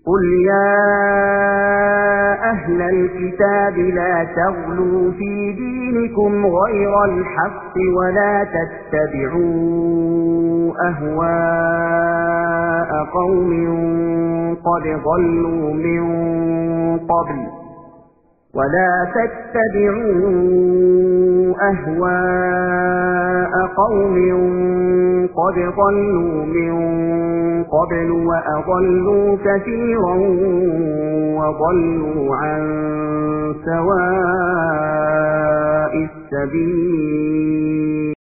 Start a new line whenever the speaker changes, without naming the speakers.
قل يا أهل الكتاب لا تغلوا في دينكم غير الحق ولا تتبعوا أهواء قوم قد ضلوا من قبل وأضلوا كثيرا وضلوا عن سواء السبيل.